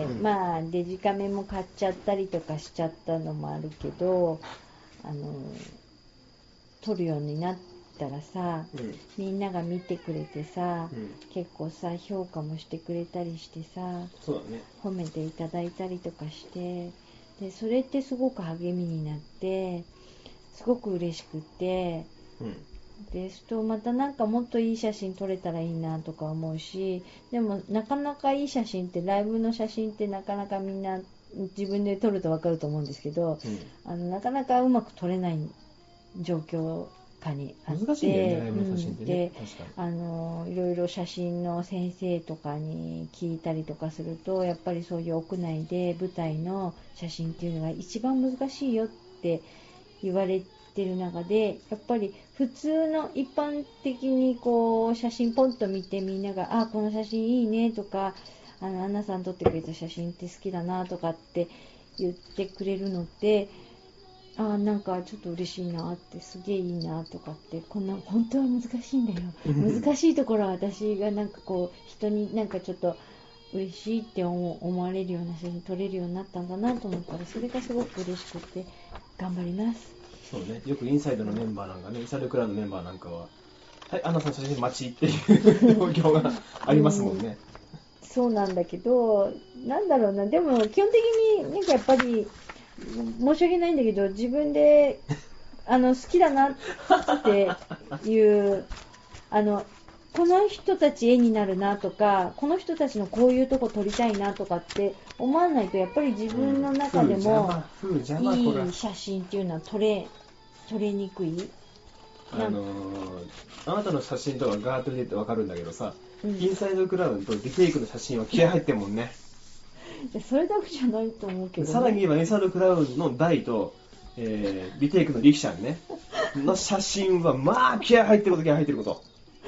うん、まあデジカメも買っちゃったりとかしちゃったのもあるけど、あの撮るようになったらさ、うん、みんなが見てくれてさ、うん、結構さ評価もしてくれたりしてさ、 そうだね、 褒めていただいたりとかして、でそれってすごく励みになってすごく嬉しくて、うんですとまたなんかもっといい写真撮れたらいいなとか思うし、でもなかなかいい写真ってライブの写真ってなかなかみんな自分で撮ると分かると思うんですけど、うん、あのなかなかうまく撮れない状況下にあって、 難しいんだよね、ライブの写真ってね、 で、あのいろいろ写真の先生とかに聞いたりとかすると、やっぱりそういう屋内で舞台の写真っていうのが一番難しいよって言われててる中で、やっぱり普通の一般的にこう写真ポンと見てみんながあこの写真いいねとか、あのアンナさん撮ってくれた写真って好きだなとかって言ってくれるのって、あなんかちょっと嬉しいなって、すげえいいなとかって、こんな本当は難しいんだよ難しいところは私がなんかこう人になんかちょっと嬉しいって思われるような写真撮れるようになったんだなと思ったら、それがすごく嬉しくて頑張ります。 そうね、よくインサイドのメンバーなんかね、インサイドクラウドのメンバーなんかは、はい、アンナさん写真待ちっていう状況がありますもんね、 うん。そうなんだけど、なんだろうな、でも基本的になんかやっぱり申し訳ないんだけど、自分であの好きだなっていうあのこの人たち絵になるなとか、この人たちのこういうとこ撮りたいなとかって思わないと、やっぱり自分の中でもいい写真っていうのは撮れ、撮れにくい。 あのー、あなたの写真とかガーッと見てて分かるんだけどさ、うん、インサイドクラウドとリテイクの写真は気合入ってるもんね。 それだけじゃないと思うけど、ね、 さらに言えばインサイドクラウドの台と、えー、リテイクのリキちゃんねの写真はまあ気合入ってること気合入ってること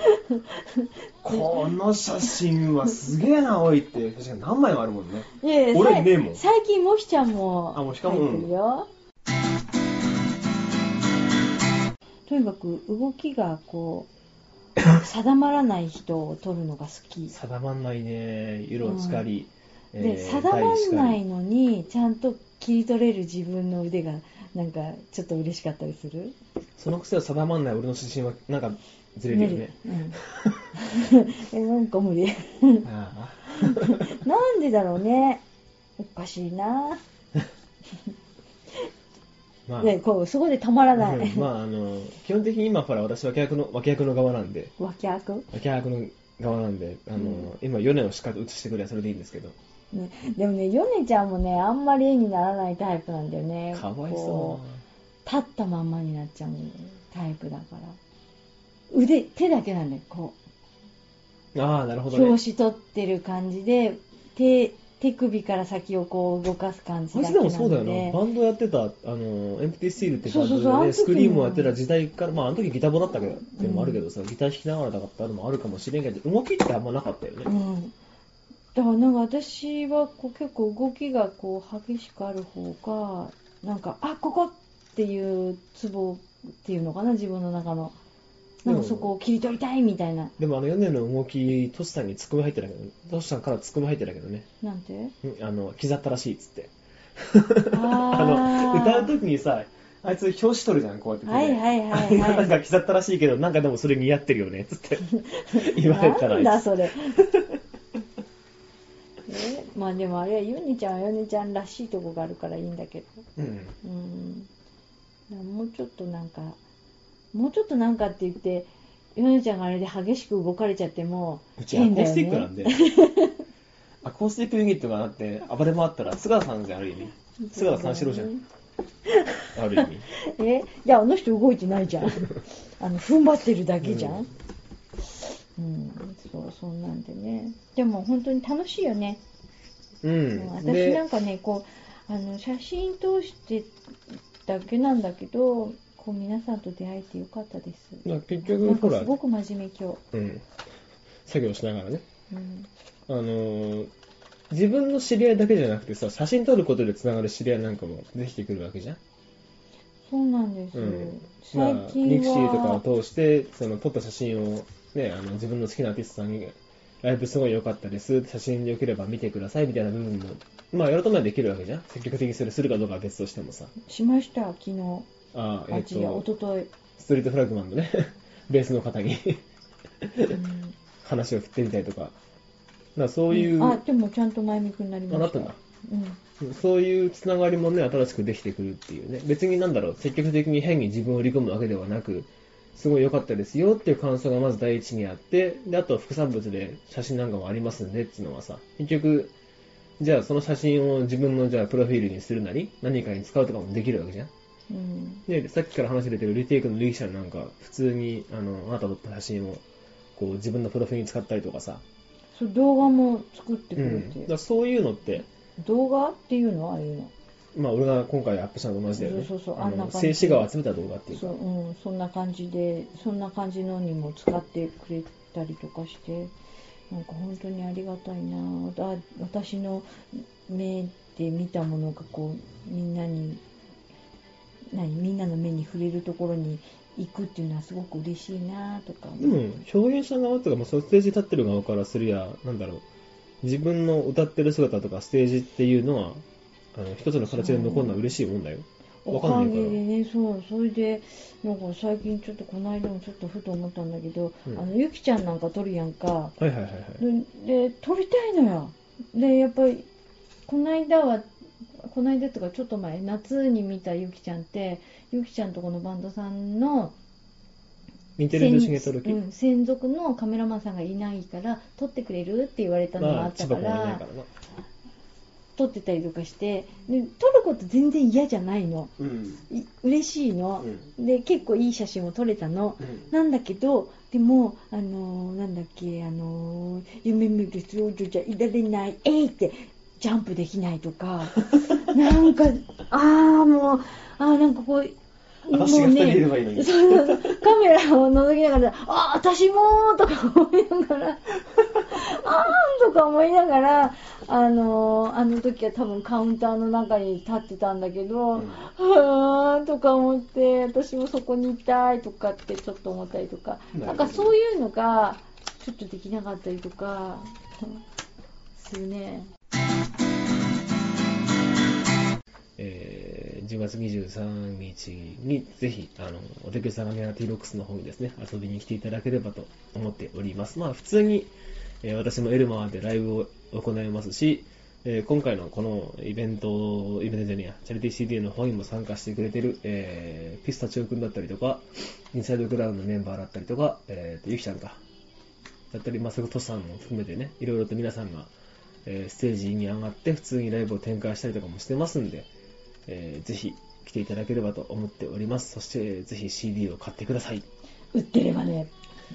この写真はすげえなおいって確かに何枚もあるもんね。 いやいや俺ねえもん。 最近もひちゃんも入ってるよ。とにかく動きがこう定まらない人を撮るのが好き。 定まんないね、色を使り、 うん、で、えー、定まんないのにちゃんと切り取れる自分の腕がなんかちょっと嬉しかったりする。 そのくせは定まんない俺の写真はなんかずれるよね。うん、 えなんか無理ああなんでだろうね、おかしいなまあね、こうそこで止まらない、 うん、まああの基本的に今ほら私脇役の脇役の側なんで、 脇役脇役の側なんで、あの、うん、今ヨネをしっかり写してくればそれでいいんですけど、 ね、でもねヨネちゃんもねあんまり絵にならないタイプなんだよね。 かわいそう立ったまんまになっちゃうタイプだから、腕手だけなんだよ、こうああなるほどね、 表紙取ってる感じで手手首から先をこう動かす感じだけなので。 あいつでもそうだよな、バンドやってたあのエンプティスティールってバンドで、ね、そうそうそうスクリームをやってた時代から、まああの時ギターボだったけどっていうのもあるけどさ、うん、ギター弾きながらだったのもあるかもしれんけど、動きってあんまなかったよね。うん、 だからなんか私はこう結構動きがこう激しくある方がなんかあここっていうツボっていうのかな、自分の中の。なんかそこを切り取りたいみたいな。 でもあのヨネの動き、トシさんにツッコミ入ってたけど、トシさんからツッコミ入ってたけどね。 なんて？ あの、刻ったらしいっつって。あの、歌うときにさ、 あいつ表紙取るじゃん、こうやって。 はいはいはいはい。 なんか着ちゃったらしいけど、なんかでもそれ似合ってるよね、つって言われたら。 なんだそれ。えまあでもあれはヨネちゃんはヨネちゃんらしいとこがあるからいいんだけど。 うん。 うん。だからもうちょっとなんか、もうちょっとなんかって言って、ヨネちゃんがあれで激しく動かれちゃっても、 うちアコースティックなんで。アコースティックユニットがあって暴れ回ったら菅田さんじゃん、ある意味。菅田三四郎じゃん。ある意味。 えじゃああの人動いてないじゃん。あの踏ん張ってるだけじゃん。うん、うん、そうそんなんでね。でも本当に楽しいよね。 うん。 私なんかねこうあの写真通してだけなんだけど、こう皆さんと出会えてよかったです。 結局ほらすごく真面目今日。 うん。作業しながらね。 うん、 あのー、自分の知り合いだけじゃなくてさ、写真撮ることでつながる知り合いなんかもできてくるわけじゃん。 そうなんです、うん、最近はミクシーとかを通してその撮った写真を、ね、あの自分の好きなアーティストさんにライブすごい良かったです、写真で良ければ見てくださいみたいな部分もまあやろうともできるわけじゃん。積極的にそれするかどうかは別としてもさ。 しました昨日。 ああ、えっとおとといストリートフラッグマンのねベースの方にうん話を振ってみたりとか。だからそういう、 うん、あでもちゃんと前向きになりました。 あ、なったんだ。 うん、 そういうつながりもね、新しくできてくるっていうね。別になんだろう、積極的に変に自分を売り込むわけではなく、すごい良かったですよっていう感想がまず第一にあって、で、あと副産物で写真なんかもありますんでっていうのはさ、結局、じゃあその写真を自分のじゃあプロフィールにするなり、何かに使うとかもできるわけじゃん。うん、で、さっきから話出てるリテイクのリキシャンなんか、普通に、あの、あなた撮った写真を、こう自分のプロフィールに使ったりとかさ。 そう、動画も作ってくれて。うん、だからそういうのって、 動画っていうのはああいうの。 まあ俺が今回アップしたのと同じだよね。 そうそうそう、あんな感じ。 静止画を集めた動画っていうか。 そう、うん、そんな感じで、そんな感じのにも使ってくれたりとかして、なんか本当にありがたいなぁ。私の目で見たものがこう、みんなに、何、みんなの目に触れるところに行くっていうのはすごく嬉しいなとか。 でも表現者側とか、まあ、そのステージに立ってる側からするや、なんだろう、自分の歌ってる姿とかステージっていうのは、あの一つの形で残るのは嬉しいもんだよ。 おかげでね、そう、それで、なんか最近ちょっとこの間もちょっとふと思ったんだけど、うん、あの、ゆきちゃんなんか撮るやんか。 はいはいはいはい。 で、で撮りたいのよ。で、やっぱり、この間は、この間とかちょっと前、夏に見たゆきちゃんって、ゆきちゃんとこのバンドさんの、 似てる女子が撮る気、 うん、専属のカメラマンさんがいないから撮ってくれるって言われたのがあったから、まあ、撮ってたりとかしてで撮ること全然嫌じゃないの、うん、嬉しいの、うん、で結構いい写真を撮れたの、うん、なんだけどでもあのー、なんだっけあのー、夢見る少女じゃいられないえいってジャンプできないとかなんかああもうああなんかこう私がふたりいればいいのに、ね、 そうそうカメラを覗きながらあ私もーとか思いながらあーとか思いながらあのー、あの時は多分カウンターの中に立ってたんだけど、うん、はーとか思って私もそこにいたいとかってちょっと思ったりとか な, なんかそういうのがちょっとできなかったりとかするね。 えー、じゅうがつにじゅうさんにちにぜひあのおてけさがみや T ロックスの方にですね遊びに来ていただければと思っております。まあ普通に、えー、私もエルマーでライブを行いますし、えー、今回のこのイベントイベントじゃねえやチャリティー シーディー の方にも参加してくれてる、えー、ピスタチオくんだったりとかインサイドクラウンのメンバーだったりとか、えー、とゆきちゃんかだったりまあそれこそトさんも含めてねいろいろと皆さんが、えー、ステージに上がって普通にライブを展開したりとかもしてますんで、えー、ぜひ来ていただければと思っております。そしてぜひ シーディー を買ってください。 売ってればね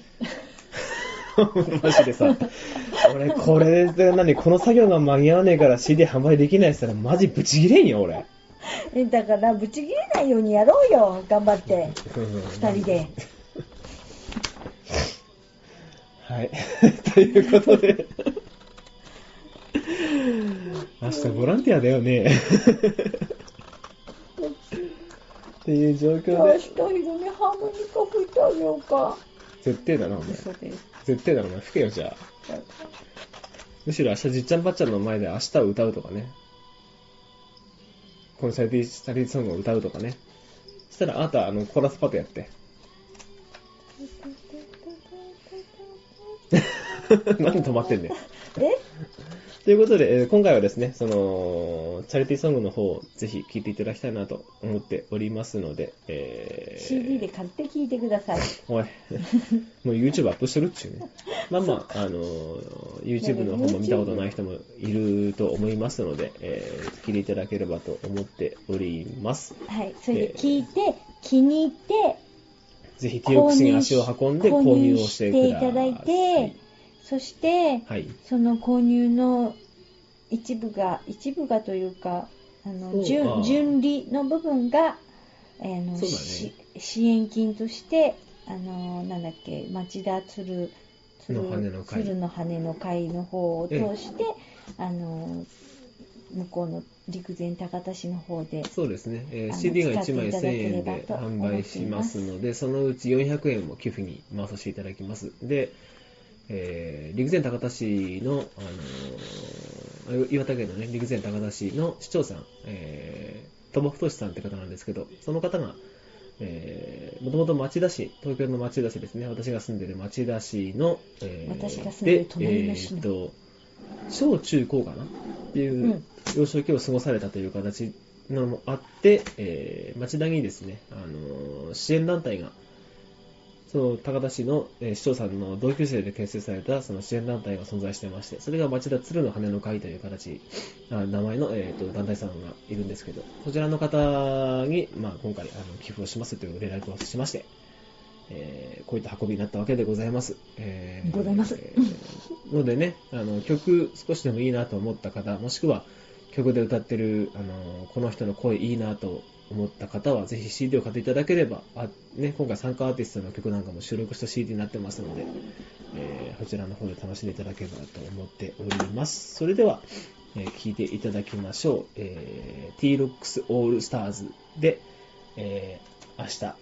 マジでさ俺これで何この作業が間に合わねえから シーディー 販売できないって言ったらマジブチギレんよ俺。 えだからブチギレないようにやろうよ頑張ってふたりではいということで明日ボランティアだよねっていう状況で明日昼にハーモニカ吹いてあげようか。 絶対だなお前絶対だなお前吹けよじゃあむしろ明日じっちゃんばっちゃんの前で明日を歌うとかねこのサイティーソングを歌うとかねそしたら、あなた、あの、コーラスパートやって。なんで止まってんねん。 えということで、えー、今回はですね、その、チャリティーソングの方をぜひ聴いていただきたいなと思っておりますので、えー、 シーディー で買って聴いてください。 おい、もう YouTube アップしてるっちゅうね。まあまあ、あの、YouTube の方も見たことない人もいると思いますので、えー、聞いていただければと思っております。 はい、それで聞いて、えー、気に入って、 ぜひ ティーオーエックス に足を運んで購入をしてください。 いただいて、そして、はい、その購入の一部が、一部がというか、あの 順, 順利の部分が、えーのね、支援金として、あのなんだっけ、町田鶴鶴の羽の会、鶴の羽の会の方を通して、あの向こうの陸前高田市の方で、 そうですね、えー、シーディー がいちまいせんえんで販売しますので、そのうちよんひゃくえんも寄付に回させていただきます。で、えー、陸前高田市の、あのー、岩手県のね、陸前高田市の市長さん、えー、鳥羽太さんって方なんですけど、その方が、えー、もともと町田市、東京の町田市ですね、私が住んでいる町田市の、えー、 私が住んでいる隣の市の、 えー、と小中高かなっていう幼少期を過ごされたという形のもあって、えー、町田にですね、あのー、支援団体が、その高田市の、えー、市長さんの同級生で結成されたその支援団体が存在していまして、それが町田鶴の羽の会という形、あ名前の、えー、と団体さんがいるんですけど、そちらの方に、まあ、今回あの寄付をしますという連絡をしまして、えー、こういった運びになったわけでございます。 えー、ございます。 えー、のでね、あの曲少しでもいいなと思った方、もしくは曲で歌ってるあのこの人の声いいなと思った方はぜひ シーディー を買っていただければ、あ、ね、今回参加アーティストの曲なんかも収録した シーディー になってますので、えー、こちらの方で楽しんでいただければと思っております。それでは、えー、聴いていただきましょう。えー、ティーロックス All Stars で、えー、明日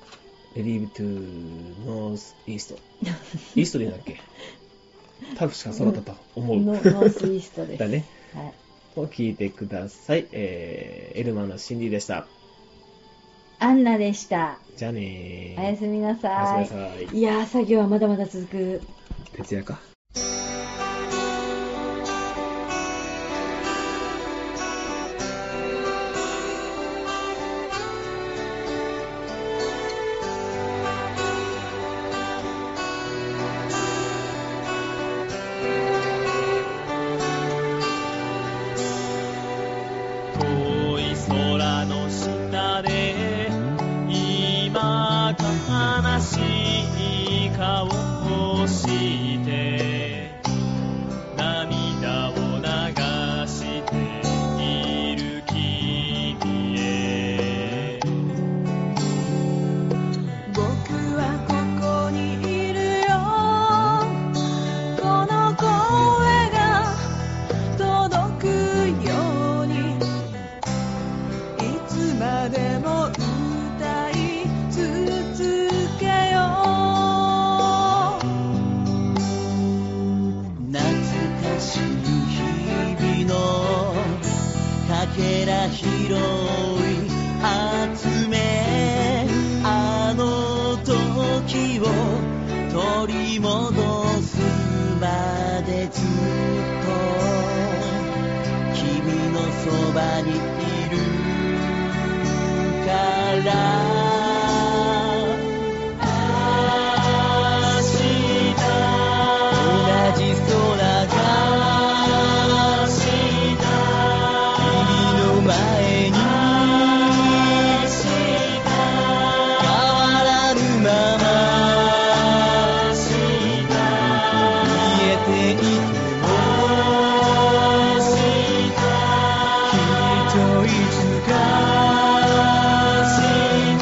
Leave to North East イーストでいいんだっけ、多分しかそうだったと思う。 ノースイーストです。 だね。はい。を聞いてください。えー、エルマのシンディでした。 アンナでした。 じゃあねー。 おやすみなさい。 おやすみなさい。 いやー、作業はまだまだ続く。 徹夜か。 きっといつか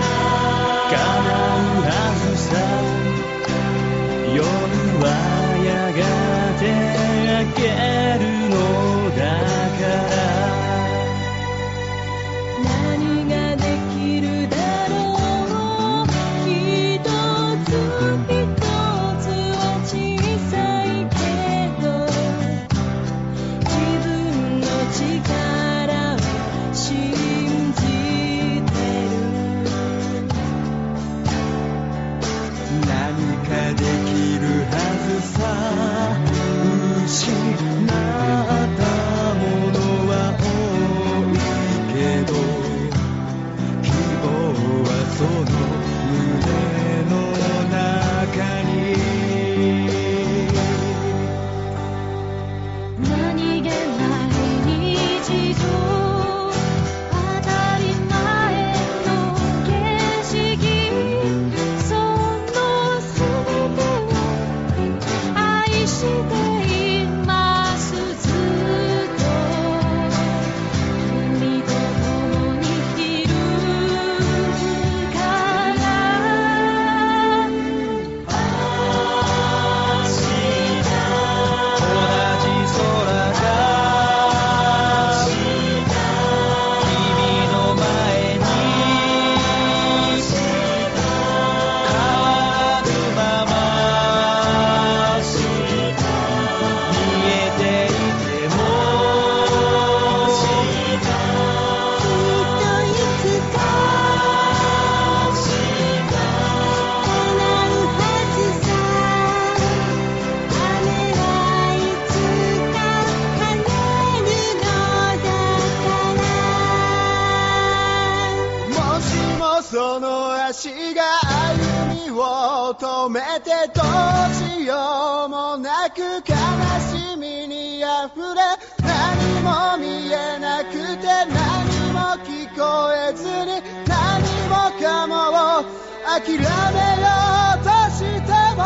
求めてどうしようもなく悲しみにあふれ何も見えなくて何も聞こえずに何もかもを諦めようとしても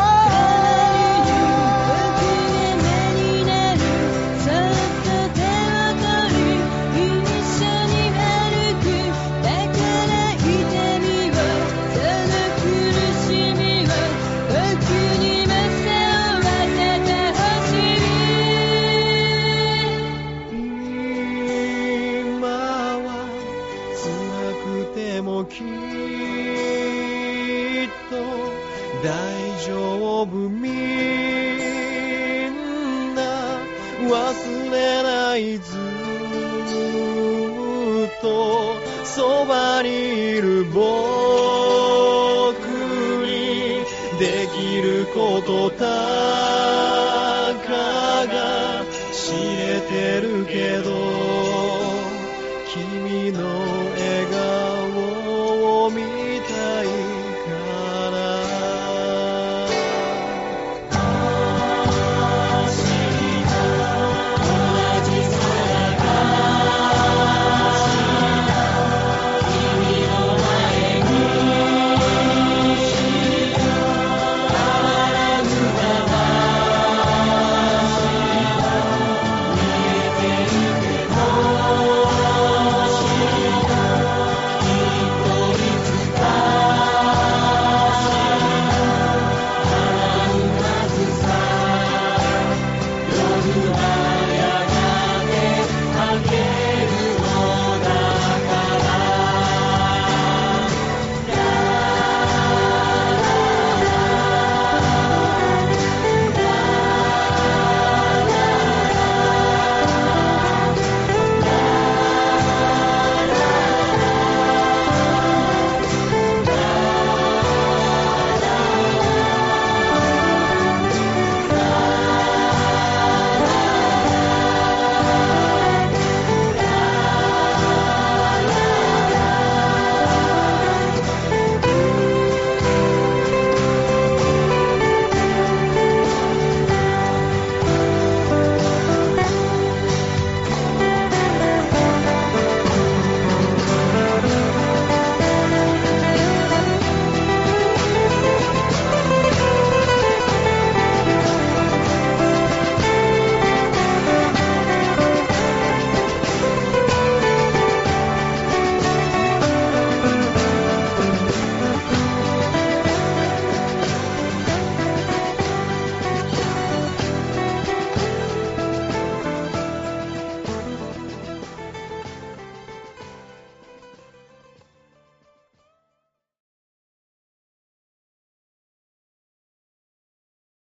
きっと大丈夫みんな忘れないずっとそばにいる僕にできることたかが知れてるけど君の笑顔